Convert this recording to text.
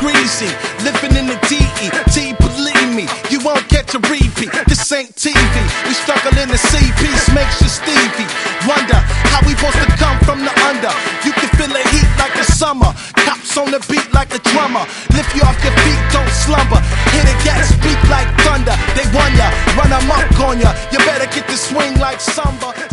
greasy, living in the DE. Believe me, you won't get a repeat. This ain't TV. We struggle in the sea. Peace makes you Stevie. Wonder how we supposed to come from the under. You can feel the heat like the summer. Cops on the beat like a drummer. Lift you off your feet, don't slumber. Hit a gas, speak like thunder. They won ya, run amok on ya. You better get the swing like samba.